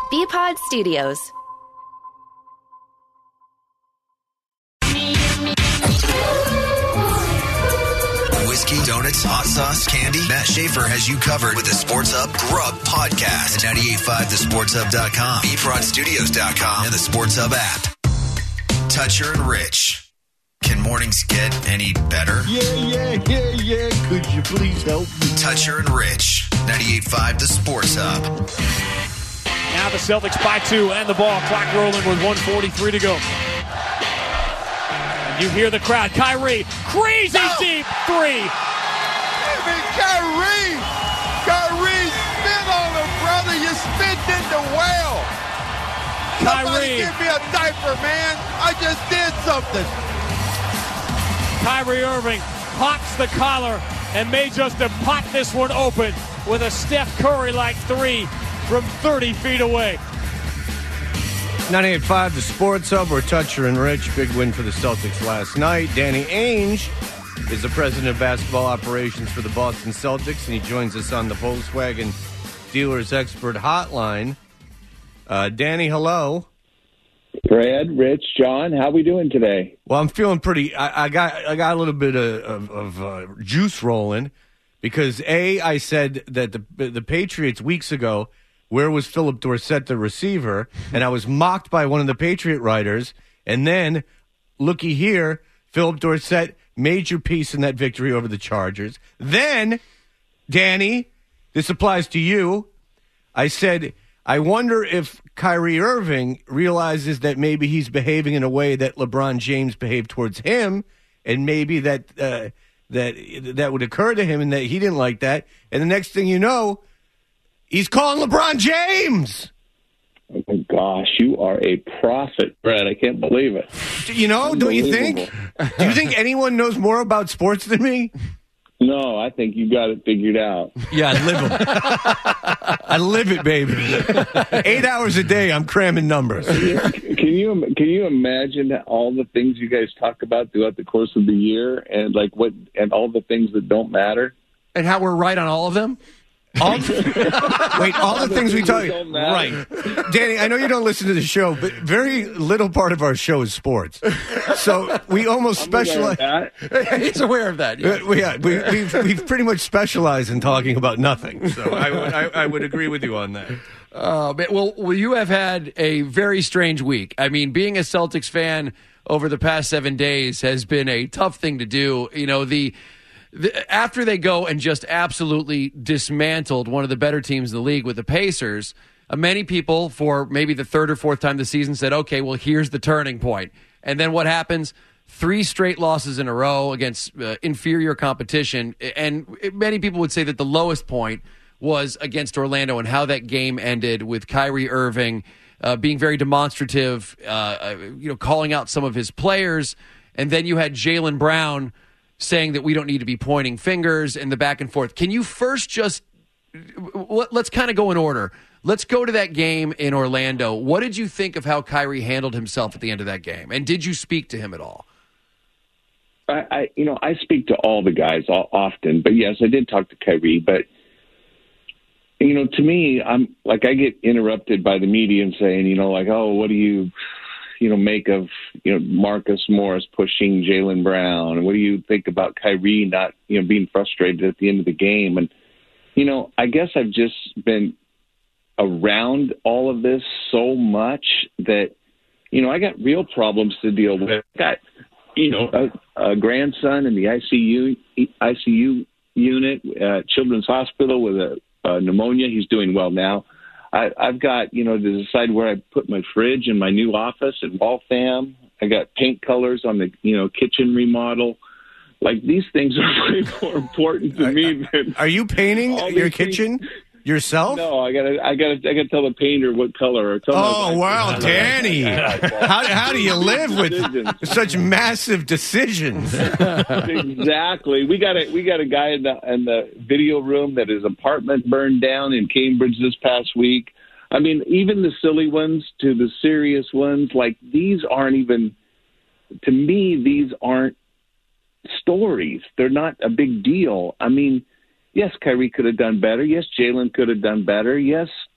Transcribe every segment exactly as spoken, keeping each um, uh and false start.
B-Pod Studios. Whiskey, donuts, hot sauce, candy. Matt Schaefer has you covered with the Sports Hub Grub Podcast at ninety-eight point five the sports hub dot com, b prod studios dot com, and the Sports Hub app. Toucher and Rich. Can mornings get any better? Yeah, yeah, yeah, yeah. Could you please help me? Toucher and Rich. ninety-eight point five the Sports Hub. Now the Celtics by two and the ball. Clock rolling with one forty-three to go. You hear the crowd. Kyrie, crazy no. deep three. Give me Kyrie. Kyrie, spit on him, brother. You spit in the well. Somebody Kyrie. give me a diaper, man. I just did something. Kyrie Irving pops the collar and may just have popped this one open with a Steph Curry-like three from thirty feet away. ninety-eight point five the Sports Hub. We're Toucher and Rich. Big win for the Celtics last night. Danny Ainge is the president of basketball operations for the Boston Celtics, and he joins us on the Volkswagen Dealers Expert Hotline. Uh, Danny, hello. Brad, Rich, John, how we doing today? Well, I'm feeling pretty. I, I got I got a little bit of, of, of uh, juice rolling because A, I said that the the Patriots weeks ago. Where was Philip Dorsett, the receiver? And I was mocked by one of the Patriot writers. And then, looky here, Philip Dorsett, major piece in that victory over the Chargers. Then, Danny, this applies to you. I said, I wonder if Kyrie Irving realizes that maybe he's behaving in a way that LeBron James behaved towards him, and maybe that uh, that that would occur to him and that he didn't like that. And the next thing you know, he's calling LeBron James. Oh, my gosh. You are a prophet, Brad. I can't believe it. You know, don't you think? Do you think anyone knows more about sports than me? No, I think you got it figured out. Yeah, I live them. I live it, baby. Eight hours a day, I'm cramming numbers. Can you can you imagine all the things you guys talk about throughout the course of the year, and like what and all the things that don't matter, and how we're right on all of them? All, wait, all the things we talk about. Right. Danny, I know you don't listen to the show, but very little part of our show is sports. So we almost I'm specialize. aware of that. He's aware of that. Yeah, we, yeah, we, we've, we've pretty much specialized in talking about nothing. So I, would- I, I would agree with you on that. Uh, but, well, well, you have had a very strange week. I mean, being a Celtics fan over the past seven days has been a tough thing to do. You know, the. The, after they go and just absolutely dismantled one of the better teams in the league with the Pacers, uh, many people, for maybe the third or fourth time this season, said, okay, well, here's the turning point. And then what happens? Three straight losses in a row against uh, inferior competition. And many people would say that the lowest point was against Orlando and how that game ended with Kyrie Irving uh, being very demonstrative, uh, you know, calling out some of his players. And then you had Jaylen Brown saying that we don't need to be pointing fingers and the back and forth. Can you first just let's kind of go in order. Let's go to that game in Orlando. What did you think of how Kyrie handled himself at the end of that game? And did you speak to him at all? I, I you know, I speak to all the guys all, often, but yes, I did talk to Kyrie. But you know, to me, I'm like I get interrupted by the media and saying, you know, like, oh, what do you? you know, make of, you know, Marcus Morris pushing Jaylen Brown? And what do you think about Kyrie not, you know, being frustrated at the end of the game? And, you know, I guess I've just been around all of this so much that, you know, I got real problems to deal with. I got, you know, a, a grandson in the I C U, I C U unit at Children's Hospital with a, a pneumonia. He's doing well now. I, I've got, you know, to decide where I put my fridge in my new office at Waltham. I got paint colors on the, you know, kitchen remodel. Like, these things are way more important to me than. Are you painting your kitchen things. yourself? No, I gotta, I gotta, I gotta tell the painter what color. Or tell oh wow, Danny! how how do you live with such massive decisions? Exactly. We got a we got a guy in the in the video room that his apartment burned down in Cambridge this past week. I mean, even the silly ones to the serious ones, like these aren't even. To me, these aren't stories. They're not a big deal. I mean. Yes, Kyrie could have done better. Yes, Jaylen could have done better. Yes,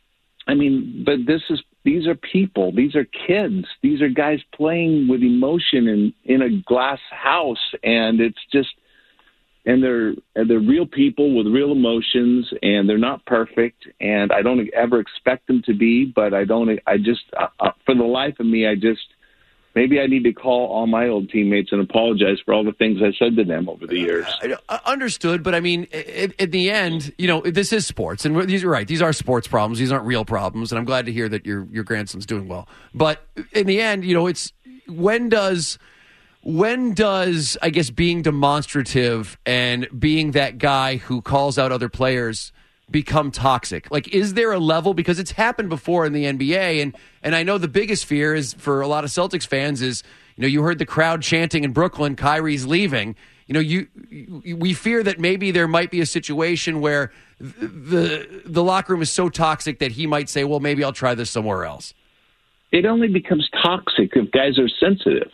I mean, but this is these are people. These are kids. These are guys playing with emotion in, in a glass house, and it's just and they're and they're real people with real emotions, and they're not perfect, and I don't ever expect them to be. But I don't. I just uh, for the life of me, I just. Maybe I need to call all my old teammates and apologize for all the things I said to them over the years. Uh, understood, but I mean, in, in the end, you know, this is sports, and these are right. These are sports problems. These aren't real problems, and I'm glad to hear that your your grandson's doing well. But in the end, you know, it's when does when does I guess being demonstrative and being that guy who calls out other players become toxic? Like, is there a level, because it's happened before in the N B A, and and I know the biggest fear is for a lot of Celtics fans is, you know, you heard the crowd chanting in Brooklyn, Kyrie's leaving. You know, you, you we fear that maybe there might be a situation where the the locker room is so toxic that he might say, well, maybe I'll try this somewhere else. It only becomes toxic if guys are sensitive.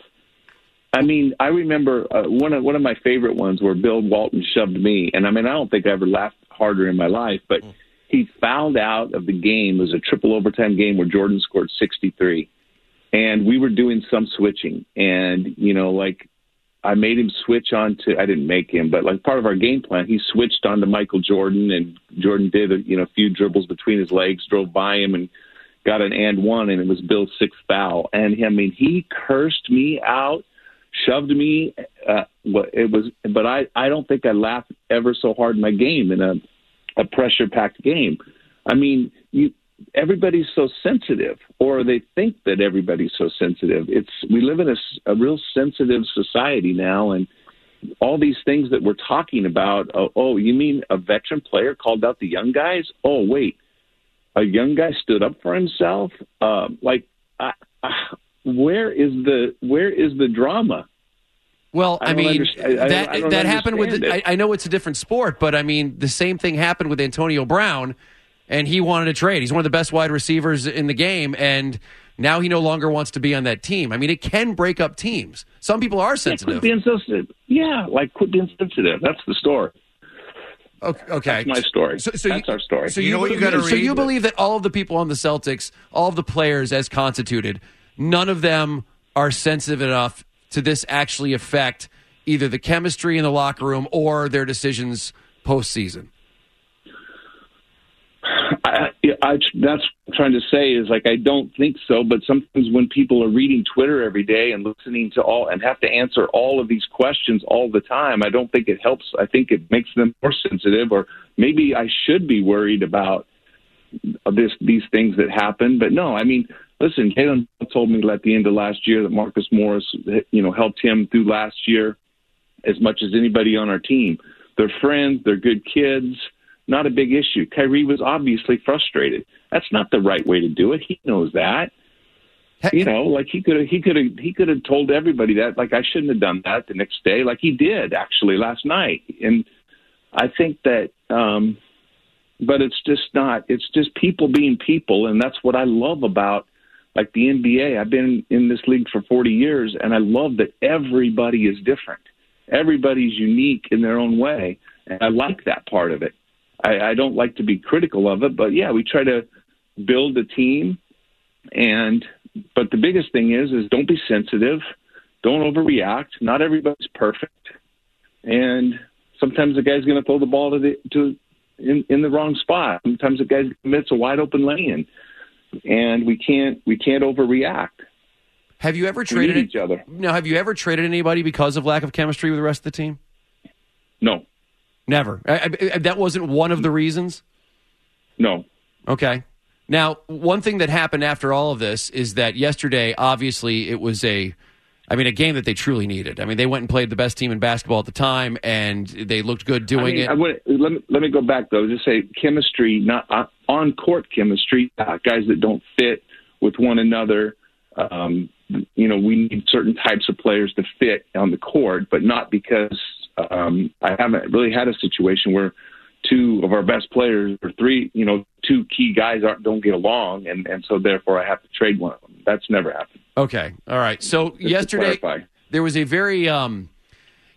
I mean, I remember uh, one of one of my favorite ones where Bill Walton shoved me, and I mean, I don't think I ever laughed harder in my life, but he fouled out of the game. It was a triple overtime game where Jordan scored sixty-three, and we were doing some switching, and you know, like I made him switch on to. I didn't make him, but like part of our game plan, he switched on to Michael Jordan, and Jordan did a you know a few dribbles between his legs, drove by him, and got an and one, and it was Bill's sixth foul, and I mean, he cursed me out. Shoved me. Uh, it was, but I, I don't think I laughed ever so hard in my game in a, a pressure-packed game. I mean, you, everybody's so sensitive, or they think that everybody's so sensitive. It's we live in a, a real sensitive society now, and all these things that we're talking about. Oh, oh, you mean a veteran player called out the young guys? Oh, wait, a young guy stood up for himself. Uh, like, I. I Where is the where is the drama? Well, I, I mean, I, that I that happened with. it. I, I know it's a different sport, but I mean, the same thing happened with Antonio Brown, and he wanted to trade. He's one of the best wide receivers in the game, and now he no longer wants to be on that team. I mean, it can break up teams. Some people are sensitive. Yeah, quit being sensitive. Yeah, like quit being sensitive. That's the story. Okay, okay. That's my story. So, so That's you, our story. So you, you know what you got to read. So you believe that all of the people on the Celtics, all of the players as constituted, none of them are sensitive enough to this actually affect either the chemistry in the locker room or their decisions postseason? I, I, that's what I'm trying to say is like I don't think so, but sometimes when people are reading Twitter every day and listening to all and have to answer all of these questions all the time, I don't think it helps. I think it makes them more sensitive, or maybe I should be worried about this these things that happen. But no, I mean, listen, Jalen told me at the end of last year that Marcus Morris, you know, helped him through last year as much as anybody on our team. They're friends. They're good kids. Not a big issue. Kyrie was obviously frustrated. That's not the right way to do it. He knows that. You know, like he could have, he could have, he could have told everybody that. Like I shouldn't have done that the next day, like he did actually last night. And I think that, um, but it's just not. It's just people being people, and that's what I love about like the N B A. I've been in this league for forty years, and I love that everybody is different. Everybody's unique in their own way, and I like that part of it. I, I don't like to be critical of it, but yeah, we try to build a team. And but the biggest thing is is don't be sensitive, don't overreact. Not everybody's perfect, and sometimes the guy's going to throw the ball to the to in, in the wrong spot. Sometimes the guy commits a wide open lane, and we can't we can't overreact. Have you ever traded we need each other? No, have you ever traded anybody because of lack of chemistry with the rest of the team? No. Never. I, I, that wasn't one of the reasons? No. Okay. Now, one thing that happened after all of this is that yesterday, obviously, it was a, I mean, a game that they truly needed. I mean, they went and played the best team in basketball at the time, and they looked good doing I mean, it. I would, let, me, let me go back, though. Just say chemistry, not uh, on-court chemistry, uh, guys that don't fit with one another. Um, you know, we need certain types of players to fit on the court, but not because um, I haven't really had a situation where two of our best players or three, you know, two key guys aren't don't get along, and, and so therefore I have to trade one of them. That's never happened. Okay. All right. So Just yesterday there was a very, um,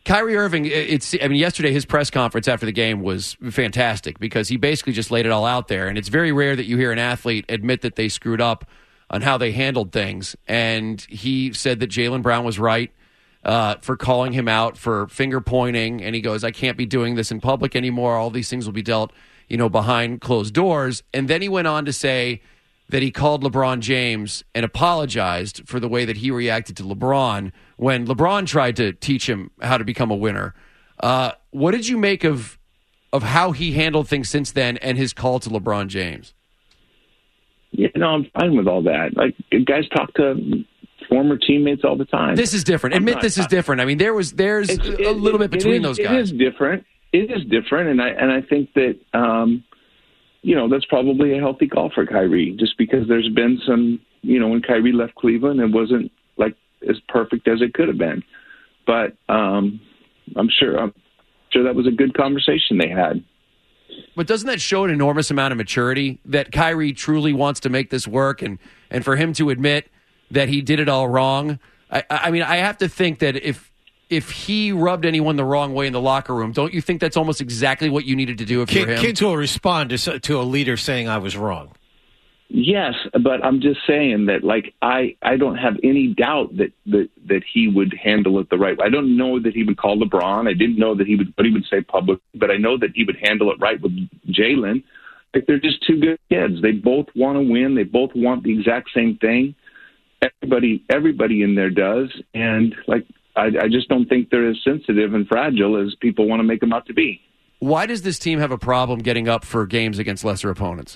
Kyrie Irving, it's, I mean, yesterday his press conference after the game was fantastic because he basically just laid it all out there. And it's very rare that you hear an athlete admit that they screwed up on how they handled things. And he said that Jaylen Brown was right uh, for calling him out for finger pointing. And he goes, I can't be doing this in public anymore. All these things will be dealt, you know, behind closed doors. And then he went on to say that he called LeBron James and apologized for the way that he reacted to LeBron when LeBron tried to teach him how to become a winner. Uh, what did you make of of how he handled things since then and his call to LeBron James? Yeah, no, I'm fine with all that. Like, guys talk to former teammates all the time. This is different. Admit not, this is different. I mean, there was there's it, a little bit between is, those guys. It is different. It is different, and I and I think that um, you know that's probably a healthy call for Kyrie, just because there's been some, you know, when Kyrie left Cleveland, it wasn't like as perfect as it could have been, but um, I'm sure I'm sure that was a good conversation they had. But doesn't that show an enormous amount of maturity that Kyrie truly wants to make this work, and, and for him to admit that he did it all wrong? I, I mean, I have to think that if if he rubbed anyone the wrong way in the locker room, don't you think that's almost exactly what you needed to do if Kid, you're him? Kids will respond to, to a leader saying I was wrong. Yes, but I'm just saying that, like, I, I don't have any doubt that, that, that he would handle it the right way. I don't know that he would call LeBron. I didn't know that he would what he would say publicly, but I know that he would handle it right with Jaylen. Like, they're just two good kids. They both want to win. They both want the exact same thing. Everybody, everybody in there does, and like, I, I just don't think they're as sensitive and fragile as people want to make them out to be. Why does this team have a problem getting up for games against lesser opponents?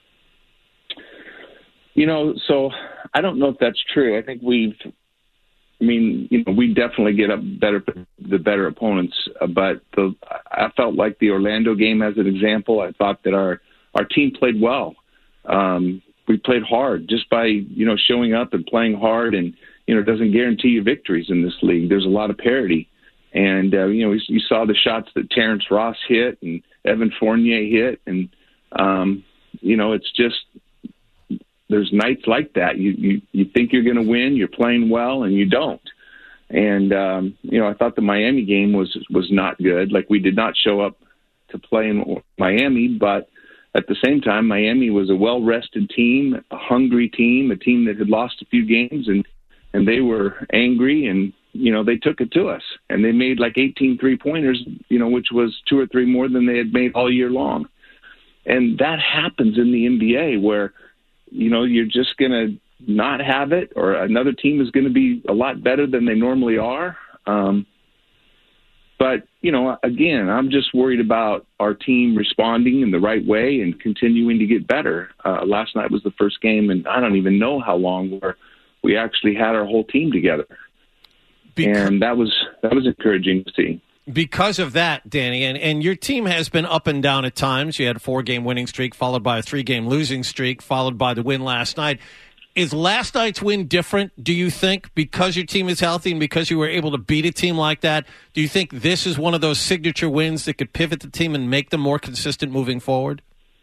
You know, so I don't know if that's true. I think we've, I mean, you know, we definitely get up better, the better opponents. Uh, but the, I felt like the Orlando game as an example. I thought that our, our team played well. Um, we played hard just by, you know, showing up and playing hard. And, you know, it doesn't guarantee you victories in this league. There's a lot of parity. And, uh, you know, you, you saw the shots that Terrence Ross hit and Evan Fournier hit. And, um, you know, it's just, there's nights like that. You you, you think you're going to win, you're playing well, and you don't. And, um, you know, I thought the Miami game was was not good. Like, we did not show up to play in Miami, but at the same time, Miami was a well-rested team, a hungry team, a team that had lost a few games, and, and they were angry, and, you know, they took it to us. And they made like eighteen three-pointers, you know, which was two or three more than they had made all year long. And that happens in the N B A where, you know, you're just going to not have it, or another team is going to be a lot better than they normally are. Um, but, you know, again, I'm just worried about our team responding in the right way and continuing to get better. Uh, last night was the first game, and I don't even know how long, where we actually had our whole team together. Because- and that was that was encouraging to see. Because of that, Danny, and, and your team has been up and down at times. You had a four-game winning streak, followed by a three-game losing streak, followed by the win last night. Is last night's win different, do you think, because your team is healthy and because you were able to beat a team like that? Do you think this is one of those signature wins that could pivot the team and make them more consistent moving forward?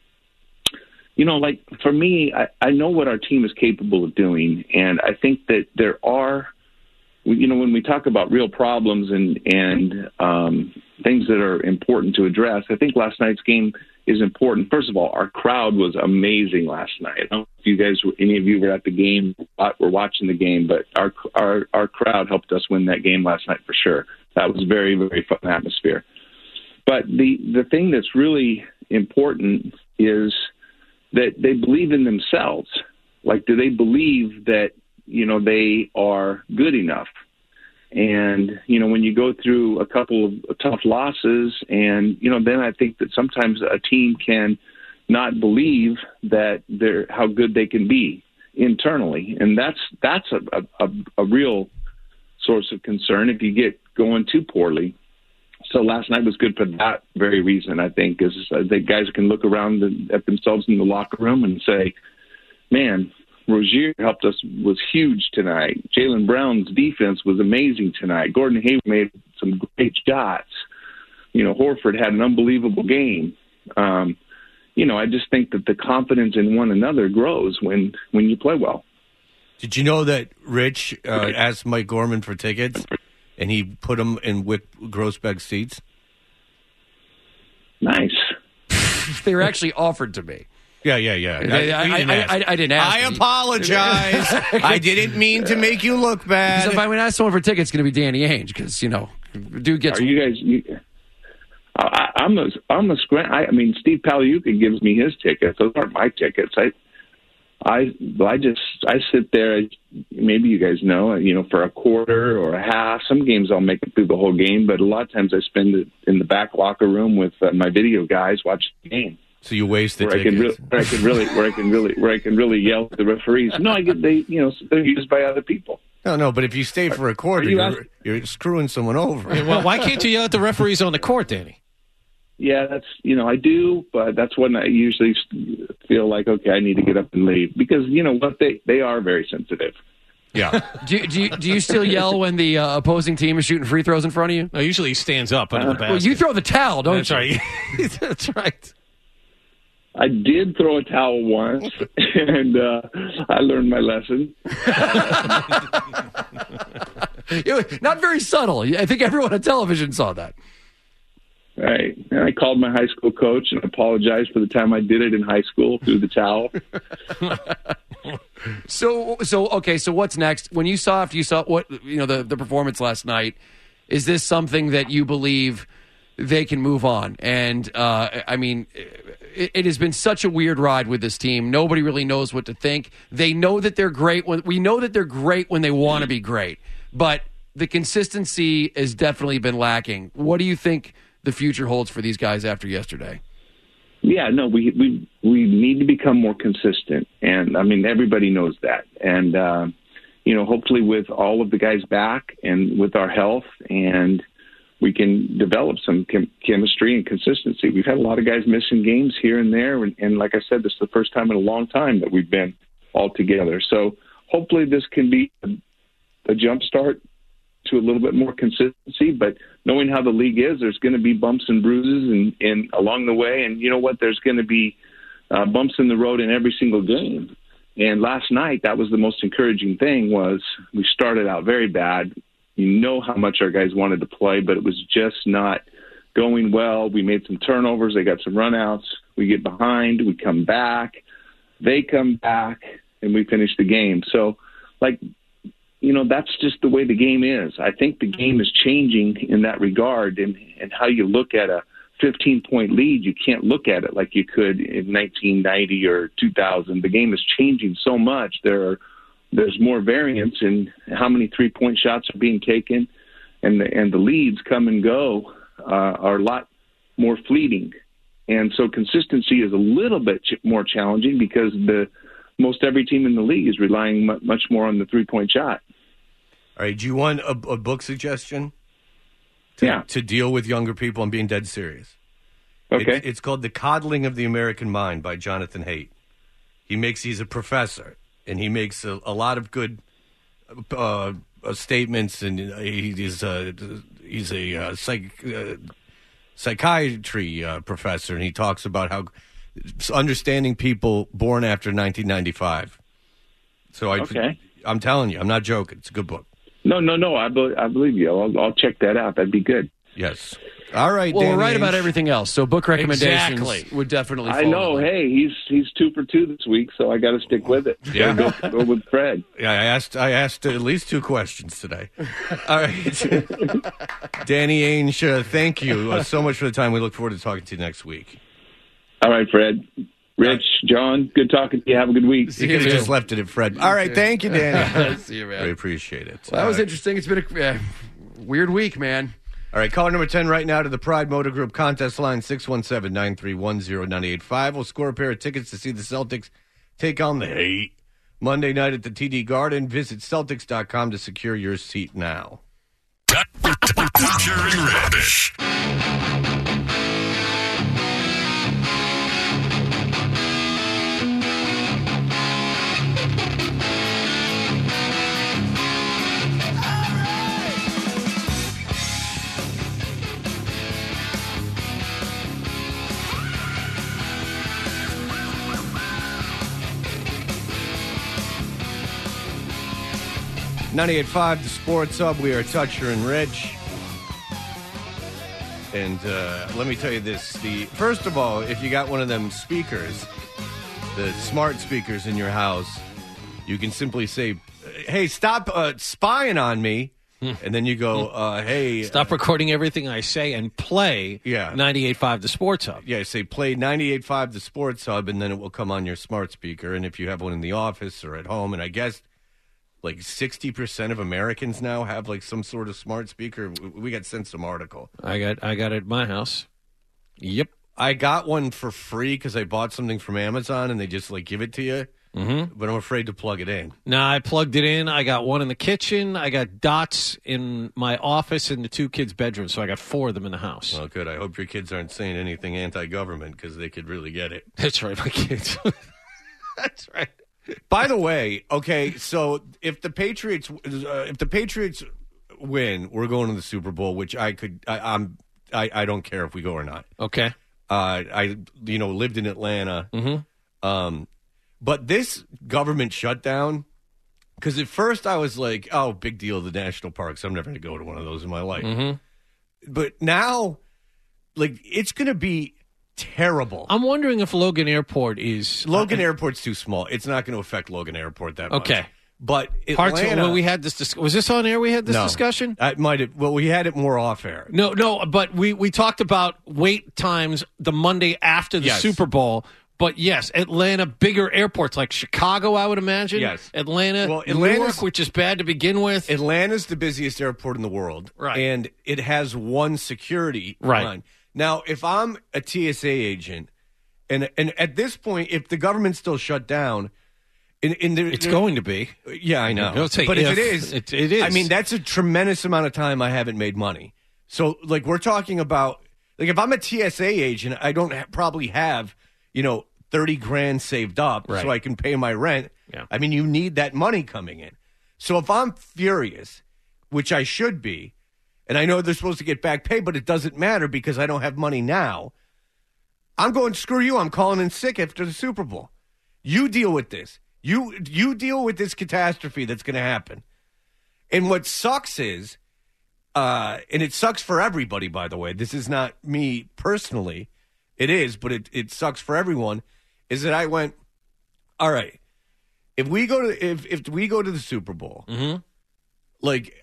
You know, like, for me, I, I know what our team is capable of doing, and I think that there are – you know, when we talk about real problems and and um, things that are important to address, I think last night's game is important. First of all, our crowd was amazing last night. I don't know if you guys, any of you were at the game, were watching the game, but our our our crowd helped us win that game last night for sure. That was very, very fun atmosphere. But the the thing that's really important is that they believe in themselves. Like, do they believe that, you know, they are good enough? And, you know, when you go through a couple of tough losses, and, you know, then I think that sometimes a team can not believe that they're how good they can be internally. And that's that's a, a, a real source of concern if you get going too poorly. So last night was good for that very reason, I think, is that guys can look around at themselves in the locker room and say, man, Rozier helped us, was huge tonight. Jaylen Brown's defense was amazing tonight. Gordon Hayward made some great shots. You know, Horford had an unbelievable game. Um, you know, I just think that the confidence in one another grows when, when you play well. Did you know that Rich uh, asked Mike Gorman for tickets and he put them in Wick Grossbeck seats? Nice. They were actually offered to me. Yeah, yeah, yeah. I, I, didn't I, ask. I, I didn't ask. I him. apologize. I didn't mean to make you look bad. So if I would ask someone for tickets, it's going to be Danny Ainge because, you know, dude gets. Are you guys? You, I, I'm a, I'm a scram. I, I mean, Steve Paliuka gives me his tickets. Those aren't my tickets. I, I, I just I sit there. Maybe you guys know, you know, for a quarter or a half. Some games I'll make it through the whole game, but a lot of times I spend it in the back locker room with uh, my video guys watching the game. So you waste the where tickets. I can really, where I can really, where I can really, where I can really yell at the referees. No, I get they, you know, they're used by other people. No, no, but if you stay for a quarter, you you're, ask- you're screwing someone over. Yeah, well, why can't you yell at the referees on the court, Danny? Yeah, that's, you know, I do, but that's when I usually feel like, okay, I need to get up and leave because, you know what, they, they are very sensitive. Yeah. do, you, do, you, do you still yell when the uh, opposing team is shooting free throws in front of you? No, usually he stands up under the basket. Well, you throw the towel, don't That's you? right. That's right. I did throw a towel once, and uh, I learned my lesson. It was not very subtle. I think everyone on television saw that. Right. And I called my high school coach and apologized for the time I did it in high school through the towel. So, so okay. So, what's next? When you saw after you saw what you know the the performance last night, is this something that you believe they can move on? And uh, I mean, it, it has been such a weird ride with this team. Nobody really knows what to think. They know that they're great when we know that they're great when they want to be great, but the consistency has definitely been lacking. What do you think the future holds for these guys after yesterday? Yeah, no, we we we need to become more consistent, and I mean everybody knows that. And uh, you know, hopefully with all of the guys back and with our health, and we can develop some chem- chemistry and consistency. We've had a lot of guys missing games here and there, and, and like I said, this is the first time in a long time that we've been all together. So hopefully this can be a, a jump start to a little bit more consistency, but knowing how the league is, there's going to be bumps and bruises and, and along the way. And you know what? There's going to be uh, bumps in the road in every single game. And last night, that was the most encouraging thing was we started out very bad. You know how much our guys wanted to play, but it was just not going well. We made some turnovers. They got some runouts. We get behind. We come back. They come back, and we finish the game. So, like, you know, that's just the way the game is. I think the game is changing in that regard, and, and how you look at a fifteen-point lead, you can't look at it like you could in nineteen ninety or two thousand. The game is changing so much. There are, there's more variance in how many three-point shots are being taken, and the, and the leads come and go uh, are a lot more fleeting. And so consistency is a little bit ch- more challenging because the most every team in the league is relying m- much more on the three-point shot. All right, do you want a, a book suggestion? To, Yeah. To deal with younger people? I'm being dead serious. Okay. It's, it's called The Coddling of the American Mind by Jonathan Haidt. He makes, he's a professor, and he makes a, a lot of good uh, uh, statements, and he's, uh, he's a uh, psych, uh, psychiatry uh, professor, and he talks about how understanding people born after nineteen ninety-five. So I, Okay. I'm telling you, I'm not joking. It's a good book. No, no, no. I, be- I believe you. I'll, I'll check that out. That'd be good. Yes. All right, Well, Danny we're right Ainge. about everything else. So book recommendations Exactly. would definitely. I fall know. in line. Hey, he's he's two for two this week, so I got to stick with it. Yeah. Gotta go, go with Fred. Yeah, I asked. I asked at least two questions today. All right, Danny Ainge, uh, thank you uh, so much for the time. We look forward to talking to you next week. All right, Fred. Rich, John, good talking to you. Have a good week. You could have just left it at Fred. All right, thank you, Danny. See you, I man. appreciate it. Well, that was All right. interesting. It's been a uh, weird week, man. All right, caller number ten right now to the Pride Motor Group contest line, six one seven, nine three one, zero nine eight five. We'll score a pair of tickets to see the Celtics take on the Heat Monday night at the T D Garden. Visit Celtics dot com to secure your seat now. Butcher and Reddish. ninety-eight point five, the Sports Hub. We are Toucher and Rich. And uh, let me tell you this. The First of all, if you got one of them speakers, the smart speakers in your house, you can simply say, hey, stop uh, spying on me. And then you go, uh, hey. Stop recording everything I say and play yeah. ninety-eight point five The Sports Hub. Yeah, say play ninety-eight point five The Sports Hub, and then it will come on your smart speaker. And if you have one in the office or at home, and I guess like sixty percent of Americans now have like some sort of smart speaker. We got sent some article. I got I got it at my house. Yep. I got one for free because I bought something from Amazon, and they just like give it to you. Mm-hmm. But I'm afraid to plug it in. Now, I plugged it in. I got one in the kitchen. I got dots in my office and the two kids' bedrooms. So I got four of them in the house. Oh, good. I hope your kids aren't saying anything anti-government because they could really get it. That's right, my kids. That's right. By the way, okay, so if the Patriots uh, if the Patriots win, we're going to the Super Bowl, which I could I, I'm I, I don't care if we go or not. Okay. Uh, I you know lived in Atlanta. Mm-hmm. Um. But this government shutdown, because at first I was like, oh, big deal, the national parks. I'm never going to go to one of those in my life. Mm-hmm. But now, like, it's going to be terrible. I'm wondering if Logan Airport is... Logan uh, Airport's too small. It's not going to affect Logan Airport that much. Okay. But Atlanta... Parts of, well, we had this dis- was this on air we had this no, discussion? I might have, well, we had it more off air. No, no, but we, we talked about wait times the Monday after the yes. Super Bowl. But yes, Atlanta, bigger airports like Chicago, I would imagine. Yes. Atlanta, well, New York, which is bad to begin with. Atlanta's the busiest airport in the world. Right. And it has one security right. line. Now, if I'm a T S A agent, and and at this point, if the government's still shut down, in, in there, it's there, going to be. Yeah, I know. Don't say but if, if it is, it, it is. I mean, that's a tremendous amount of time I haven't made money. So, like, we're talking about, like, if I'm a T S A agent, I don't ha- probably have, you know, thirty grand saved up right. so I can pay my rent. Yeah. I mean, you need that money coming in. So if I'm furious, which I should be, and I know they're supposed to get back pay, but it doesn't matter because I don't have money now, I'm going, screw you, I'm calling in sick after the Super Bowl. You deal with this. You, you deal with this catastrophe that's going to happen. And what sucks is, uh, and it sucks for everybody, by the way, this is not me personally, it is, but it, it sucks for everyone, is that I went, all right, if we go to if if we go to the Super Bowl, mm-hmm. like,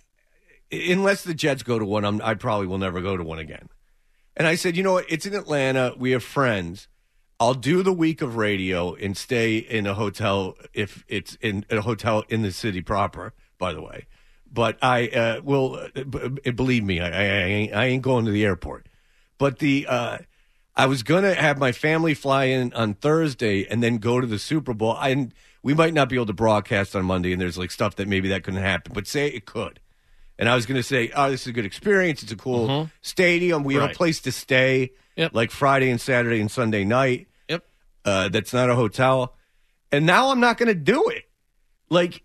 unless the Jets go to one, I'm, I probably will never go to one again. And I said, you know what? It's in Atlanta. We have friends. I'll do the week of radio and stay in a hotel if it's in a hotel in the city proper, by the way. But I uh, will, uh, b- believe me, I, I, I, ain't, I ain't going to the airport. But the... Uh, I was going to have my family fly in on Thursday and then go to the Super Bowl. And we might not be able to broadcast on Monday, and there's like stuff that maybe that couldn't happen. But say it could. And I was going to say, oh, this is a good experience. It's a cool mm-hmm. stadium. We right. have a place to stay, yep. like Friday and Saturday and Sunday night. Yep. Uh, that's not a hotel. And now I'm not going to do it. Like,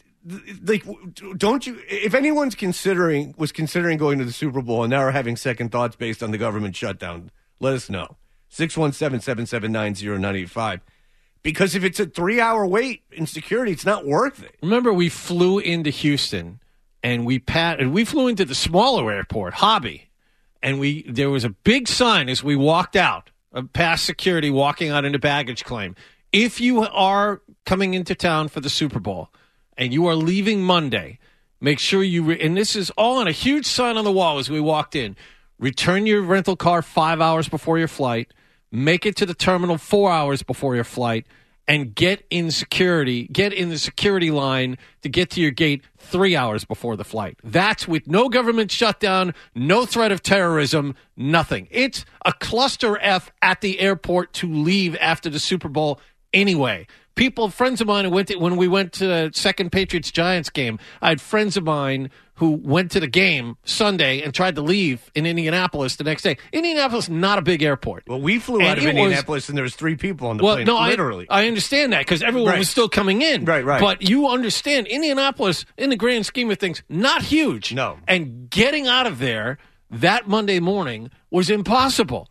like, don't you? If anyone's considering was considering going to the Super Bowl and now are having second thoughts based on the government shutdown, let us know. six one seven, seven seven nine, zero nine eight five. Because if it's a three-hour wait in security, it's not worth it. Remember, we flew into Houston, and we pat, and we flew into the smaller airport, Hobby, and we there was a big sign as we walked out, uh, past security, walking out into baggage claim. If you are coming into town for the Super Bowl and you are leaving Monday, make sure you, re- and this is all on a huge sign on the wall as we walked in, return your rental car five hours before your flight, make it to the terminal four hours before your flight, and get in security, get in the security line to get to your gate three hours before the flight. That's with no government shutdown, no threat of terrorism, nothing. It's a cluster F at the airport to leave after the Super Bowl anyway. People, friends of mine who went to, when we went to the second Patriots-Giants game, I had friends of mine who went to the game Sunday and tried to leave in Indianapolis the next day. Indianapolis, not a big airport. Well, we flew and out of Indianapolis was, and there was three people on the well, plane, no, literally. I, I understand that because everyone right. was still coming in. Right, right. But you understand, Indianapolis, in the grand scheme of things, not huge. No. And getting out of there that Monday morning was impossible.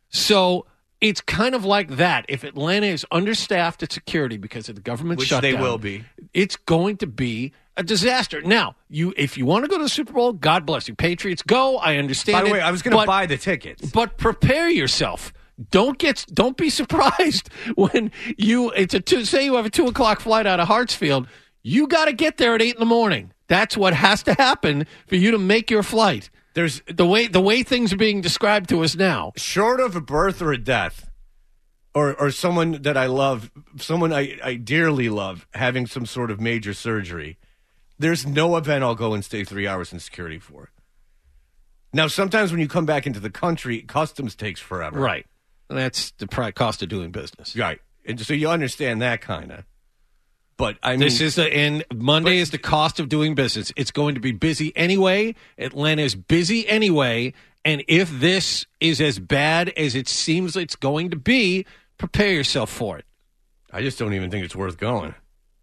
So it's kind of like that. If Atlanta is understaffed at security because of the government Which shutdown, they will be. It's going to be a disaster. Now, you if you want to go to the Super Bowl, God bless you. Patriots, go. I understand. By the it, way, I was going to but- buy the tickets. But prepare yourself. Don't get. Don't be surprised when you. It's a two. Say you have a two o'clock flight out of Hartsfield. You got to get there at eight in the morning. That's what has to happen for you to make your flight. There's The way the way things are being described to us now. short of a birth or a death, or or someone that I love, someone I, I dearly love, having some sort of major surgery. There's no event I'll go and stay three hours in security for. Now, sometimes when you come back into the country, customs takes forever. Right. And that's the pri- cost of doing business. Right. And so you understand that kind of. But I mean, This is the and Monday but- is the cost of doing business. It's going to be busy anyway. Atlanta is busy anyway. And if this is as bad as it seems it's going to be, prepare yourself for it. I just don't even think it's worth going.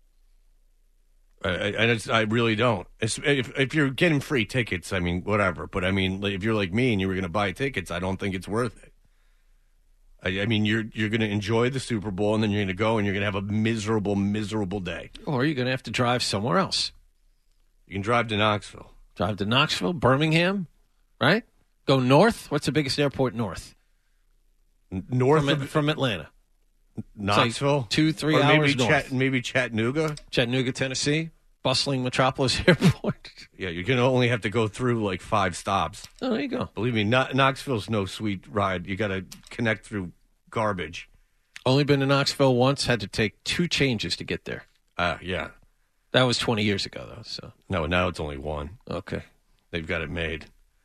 I, I, and it's, I really don't. It's, if if you're getting free tickets, I mean, whatever. But I mean, like, if you're like me and you were going to buy tickets, I don't think it's worth it. I, I mean, you're you're going to enjoy the Super Bowl, and then you're going to go and you're going to have a miserable, miserable day. Or you're going to have to drive somewhere else. You can drive to Knoxville. Drive to Knoxville, Birmingham, right? Go north. What's the biggest airport north? N- North From, of from Atlanta. Knoxville? like two, three or hours maybe north. Chat, maybe Chattanooga? Chattanooga, Tennessee. Bustling metropolis airport. Yeah, you're going to only have to go through like five stops. Oh, there you go. Believe me, Kno- Knoxville's no sweet ride. You got to connect through garbage. Only been to Knoxville once. Had to take two changes to get there. Uh, yeah. That was twenty years ago, though. So No, now it's only one. okay. They've got it made.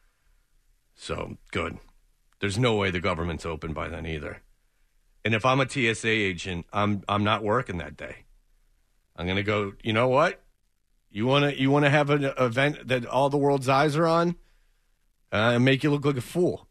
So, good. There's no way the government's open by then either. And if I'm a T S A agent, I'm I'm not working that day. I'm going to go, you know what? You want to you want to have an event that all the world's eyes are on? Uh, and make you look like a fool.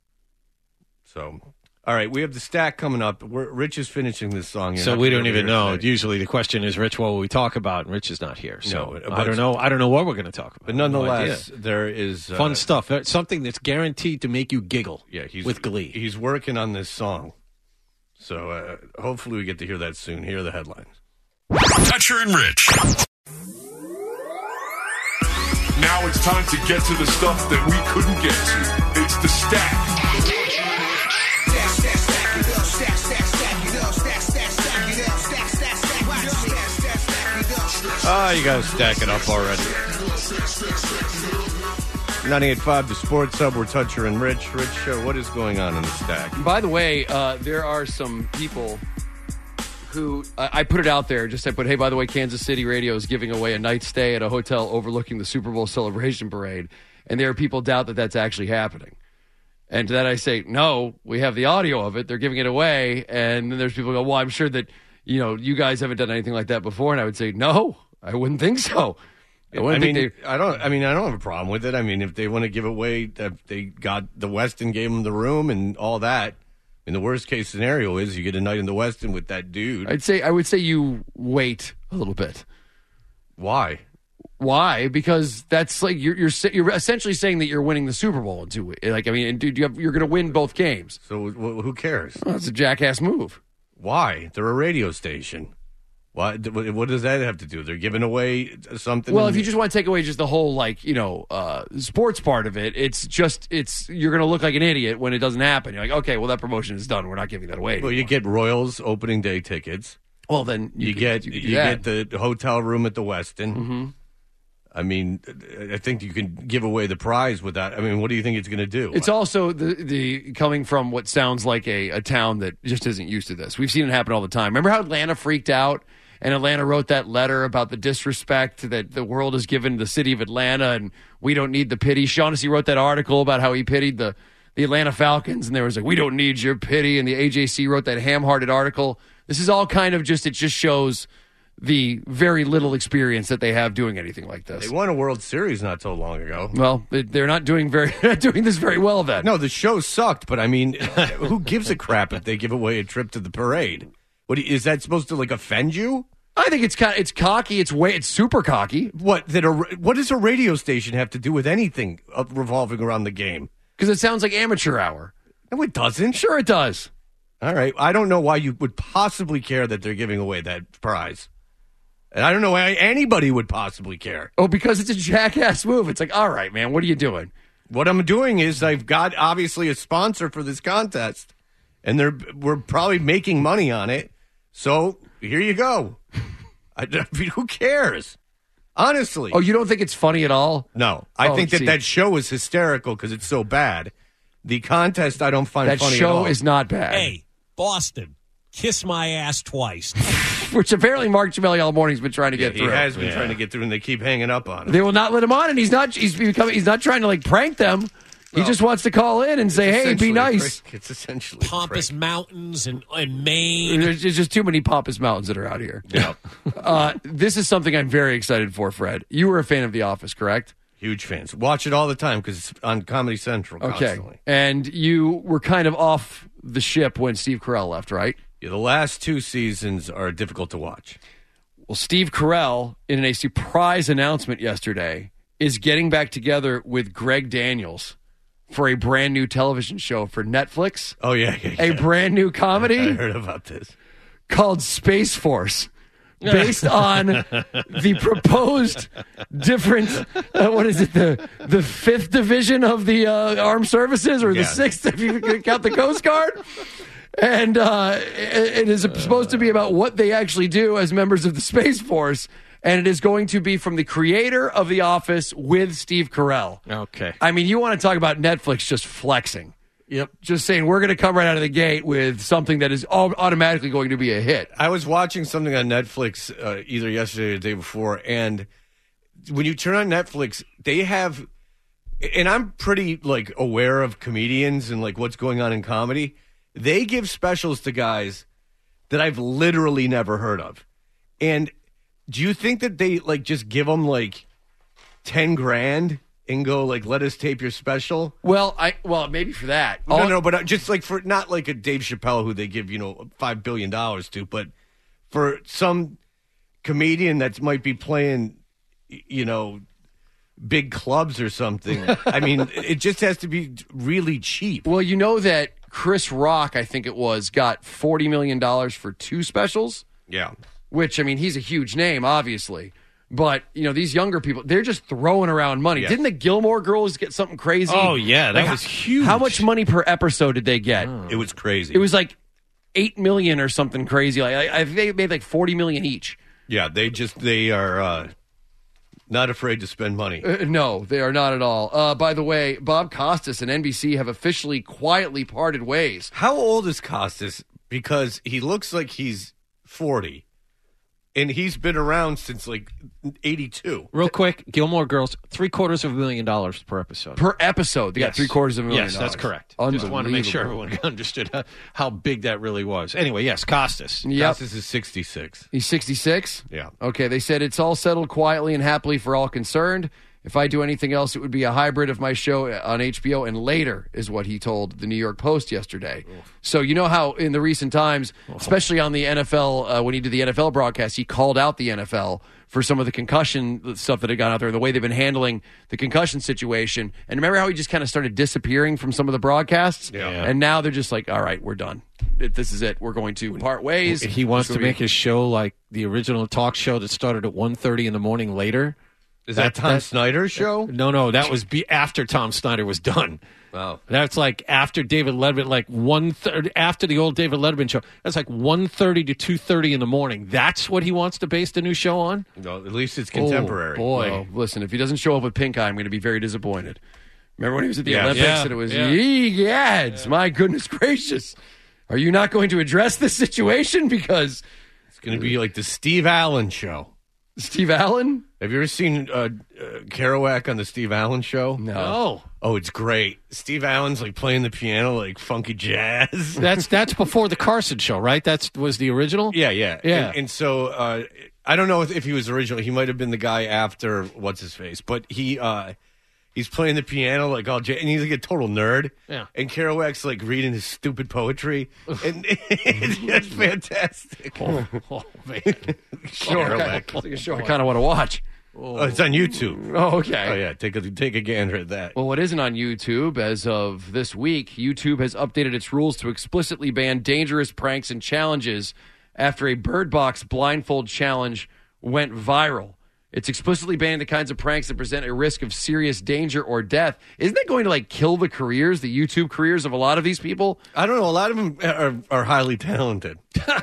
So, all right, we have the stack coming up. We're, Rich is finishing this song. You're So not we gonna don't be even here know. today. Usually the question is, Rich, what will we talk about? And Rich is not here. So No, I but- don't know. I don't know what we're going to talk about. But I have no nonetheless, idea. there is uh, Fun stuff. Uh, Something that's guaranteed to make you giggle. Yeah, he's with glee. He's working on this song, so uh, hopefully we get to hear that soon. Here are the headlines. Toucher and Rich. Now it's time to get to the stuff that we couldn't get to. It's the stack. Ah, you got to stack it up already. ninety-eight point five, the Sports Hub. We're Toucher and Rich. Rich, uh, what is going on in the stack? By the way, uh, there are some people who uh, I put it out there. Just I put, hey, by the way, Kansas City Radio is giving away a night stay at a hotel overlooking the Super Bowl celebration parade, and there are people doubt that that's actually happening. And to that I say, no, we have the audio of it. They're giving it away, and then there's people who go, well, I'm sure that you know you guys haven't done anything like that before, and I would say, no, I wouldn't think so. I, I wouldn't mean, think they, I don't. I mean, I don't have a problem with it. I mean, if they want to give away, that they got the Westin, gave them the room and all that. And the worst case scenario is you get a night in the Westin with that dude. I'd say I would say you wait a little bit. Why? Why? Because that's like you're you're you're essentially saying that you're winning the Super Bowl in two weeks. Like I mean, and dude, you have, you're going to win both games. So wh- who cares? Well, that's a jackass move. Why? They're a radio station. Why? What does that have to do? They're giving away something. Well, if you just want to take away just the whole like you know uh, sports part of it, it's just it's you're going to look like an idiot when it doesn't happen. You're like, okay, well that promotion is done. We're not giving that away. well, you anymore. get Royals opening day tickets. well then You, you, could- get you, you, could do that. get the hotel room at the Westin. Mm-hmm. I mean, I think you can give away the prize with that. I mean, what do you think it's going to do? It's also the the coming from what sounds like a, a town that just isn't used to this. We've seen it happen all the time. Remember how Atlanta freaked out and Atlanta wrote that letter about the disrespect that the world has given the city of Atlanta and we don't need the pity. Shaughnessy wrote that article about how he pitied the, the Atlanta Falcons and there was like, we don't need your pity. And the A J C wrote that ham-hearted article. This is all kind of just, it just shows the very little experience that they have doing anything like this. They won a World Series not so long ago. Well, they- they're not doing very doing this very well then. No, the show sucked, but I mean, who gives a crap if they give away a trip to the parade? What do you- is that supposed to like offend you? I think it's kind of, it's cocky. It's way it's super cocky What that a what does a radio station have to do with anything uh, revolving around the game? because it sounds like amateur hour. No, it doesn't. Sure, it does. All right, I don't know why you would possibly care that they're giving away that prize. And I don't know why anybody would possibly care. Oh, because it's a jackass move. It's like, all right, man, what are you doing? What I'm doing is I've got obviously a sponsor for this contest, and they're we're probably making money on it. So here you go. I, I mean, who cares? Honestly. Oh, you don't think it's funny at all? No. I Oh, think that see. that show is hysterical because it's so bad. The contest I don't find That funny at show all. is not bad. Hey, Boston, kiss my ass twice. Which apparently Mark Gimelli all morning's been trying to Yeah, get he through. has been trying to get through, and they keep hanging up on him. They will not let him on, and he's not. He's becoming. He's not trying to like prank them. He Well, just wants to call in and say, "Hey, be Essentially a nice." prank. It's essentially a Pompous prank. mountains and, and Maine. There's there's just too many pompous mountains that are out here. Yeah. Uh, this is something I'm very excited for, Fred. You were a fan of The Office, correct? Huge fans. Watch it all the time because it's on Comedy Central Okay. constantly. And you were kind of off the ship when Steve Carell left, right? Yeah, the last two seasons are difficult to watch. Well, Steve Carell, in a surprise announcement yesterday, is getting back together with Greg Daniels for a brand new television show for Netflix. Oh, yeah, yeah, yeah. A brand new comedy I heard about this. called Space Force, based on the proposed different, uh, what is it, the the fifth division of the uh, armed services, or the Yeah. sixth if you can count the Coast Guard. And uh, it it is supposed to be about what they actually do as members of the Space Force. And it is going to be from the creator of The Office with Steve Carell. Okay. I mean, you want to talk about Netflix just flexing. Yep. Just saying, we're going to come right out of the gate with something that is all automatically going to be a hit. I was watching something on Netflix uh, either yesterday or the day before, and when you turn on Netflix, they have, and I'm pretty like aware of comedians and like what's going on in comedy. They give specials to guys that I've literally never heard of, and do you think that they like just give them like ten grand and go like, let us tape your special? Well, I well maybe for that. No, All- no, but uh, just like for not like a Dave Chappelle who they give you know five billion dollars to, but for some comedian that might be playing, y- you know, big clubs or something. I mean, it just has to be really cheap. Well, you know that Chris Rock, I think it was, got forty million dollars for two specials, Yeah. which, I mean, he's a huge name, obviously. But, you know, these younger people, they're just throwing around money. Yeah. Didn't the Gilmore Girls get something crazy? Oh, yeah, that Like, was how- huge. How much money per episode did they get? It was crazy. It was like eight million or something crazy. Like I, I think they made like forty million each. yeah, they just they are uh, not afraid to spend money. Uh, no, they are not at all. Uh, by the way, Bob Costas and N B C have officially quietly parted ways. How old is Costas? Because he looks like he's forty, and he's been around since like eighty-two. Real quick, Gilmore Girls, three quarters of a million dollars per episode. Per episode, they got Yes. three quarters of a million Yes, that's dollars. correct. Just want to make sure everyone understood how, how big that really was. Anyway, yes, Costas. Yep. Costas is sixty-six. He's sixty-six? Yeah. Okay, they said it's all settled quietly and happily for all concerned. If I do anything else, it would be a hybrid of my show on H B O and later, is what he told the New York Post yesterday. So you know how in the recent times, especially on the N F L, uh, when he did the N F L broadcast, he called out the N F L for some of the concussion stuff that had gone out there, the way they've been handling the concussion situation. And remember how he just kind of started disappearing from some of the broadcasts? Yeah. And now they're just like, all right, we're done. It- This is it. We're going to part ways. He wants This to will be- make his show like the original talk show that started at one thirty in the morning later. Is that, That- Tom that- Snyder's show? No, no, that was be after Tom Snyder was done. Wow. That's like after David Letterman, like one thirty after the old David Letterman show. That's like one thirty to two thirty in the morning. That's what he wants to base the new show on. No, at least it's contemporary. Oh, boy. Well, listen, if he doesn't show up with pink eye, I'm going to be very disappointed. Remember when he was at the Yeah. Olympics Yeah. and it was Yeah. yee ads? My goodness gracious. Are you not going to address this situation? Because It's going to be like the Steve Allen show. Steve Allen? Have you ever seen uh, uh, Kerouac on the Steve Allen show? No. Oh, Oh, it's great. Steve Allen's like playing the piano, like funky jazz. that's that's before the Carson show, right? That's was the original. Yeah, yeah, Yeah. And, and so uh, I don't know if, if he was original. He might have been the guy after what's his face, but he uh, he's playing the piano like all, j- and he's like a total nerd. Yeah. And Kerouac's like reading his stupid poetry, and it's just fantastic. Oh, oh, man. Kerouac. It's like a show I kind of want to watch. Oh, it's on YouTube. Oh, okay. Oh yeah, take a take a gander at that. Well, what isn't on YouTube as of this week, YouTube has updated its rules to explicitly ban dangerous pranks and challenges after a Bird Box blindfold challenge went viral. It's explicitly banning the kinds of pranks that present a risk of serious danger or death. Isn't that going to like kill the careers, the YouTube careers of a lot of these people? I don't know. A lot of them are, are highly talented.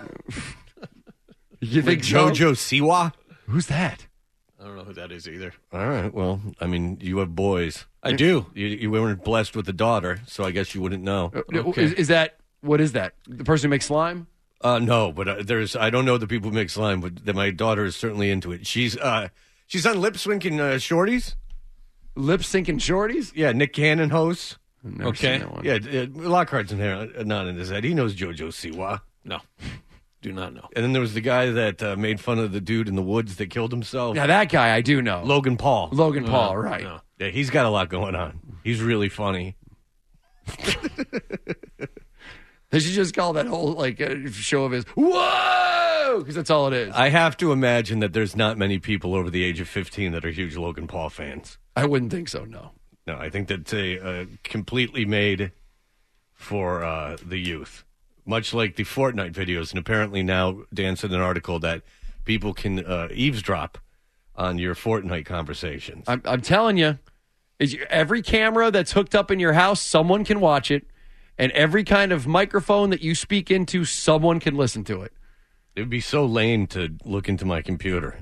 You think like so? JoJo Siwa? Who's that? I don't know who that is either. All right. Well, I mean, you have boys. I do. You, you weren't blessed with a daughter, so I guess you wouldn't know. Okay. Is, is that, what is that? The person who makes slime? Uh, no, but uh, there's, I don't know the people who make slime, but the, my daughter is certainly into it. She's, uh, she's on Lip Syncing uh, Shorties. Lip Syncing Shorties? Yeah, Nick Cannon hosts. Okay. Yeah, uh, Lockhart's in there, uh, not in his head. He knows JoJo Siwa. No. Do not know. And then there was the guy that uh, made fun of the dude in the woods that killed himself. Yeah, that guy I do know. Logan Paul. Logan Paul, right. No. Yeah, he's got a lot going on. He's really funny. They should just call that whole like uh, show of his, whoa, because that's all it is. I have to imagine that there's not many people over the age of fifteen that are huge Logan Paul fans. I wouldn't think so, no. No, I think that's a, uh, completely made for uh, the youth. Much like the Fortnite videos. And apparently now, Dan said in an article that people can uh, eavesdrop on your Fortnite conversations. I'm, I'm telling you, is you, every camera that's hooked up in your house, someone can watch it. And every kind of microphone that you speak into, someone can listen to it. It would be so lame to look into my computer.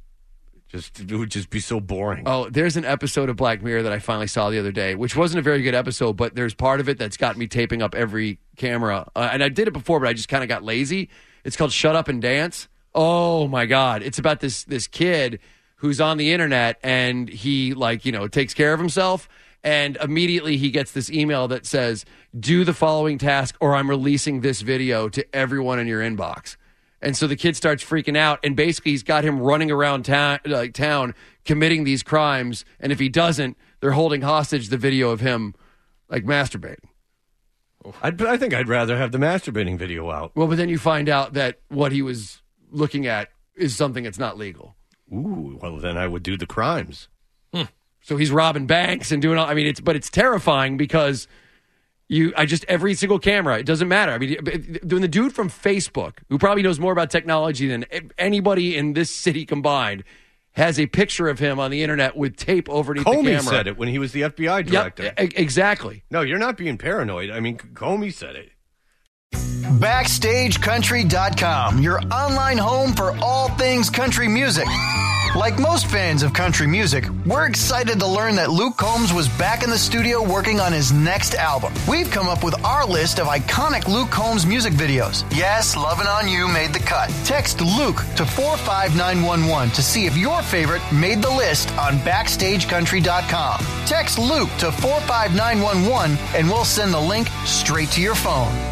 Just it would just be so boring. Oh, there's an episode of Black Mirror that I finally saw the other day, which wasn't a very good episode, but there's part of it that's got me taping up every camera. Uh, and I did it before, but I just kind of got lazy. It's called Shut Up and Dance. Oh, my God. It's about this this kid who's on the internet, and he, like, you know, takes care of himself. And immediately he gets this email that says, do the following task or I'm releasing this video to everyone in your inbox. And so the kid starts freaking out, and basically he's got him running around town, like town, committing these crimes. And if he doesn't, they're holding hostage the video of him, like, masturbating. I'd, I think I'd rather have the masturbating video out. Well, but then you find out that what he was looking at is something that's not legal. Ooh, well, then I would do the crimes. Hmm. So he's robbing banks and doing all, I mean, it's, but it's terrifying because you, I just, every single camera, it doesn't matter. I mean, when the dude from Facebook, who probably knows more about technology than anybody in this city combined, has a picture of him on the internet with tape overneath Comey the camera. said it when he was the F B I director. Yep, exactly. No, you're not being paranoid. I mean, Comey said it. Backstage Country dot com, your online home for all things country music. Like most fans of country music, we're excited to learn that Luke Combs was back in the studio working on his next album. We've come up with our list of iconic Luke Combs music videos. Yes, Lovin' On You made the cut. Text Luke to four five nine one one to see if your favorite made the list on Backstage Country dot com. Text Luke to four five nine one one and we'll send the link straight to your phone.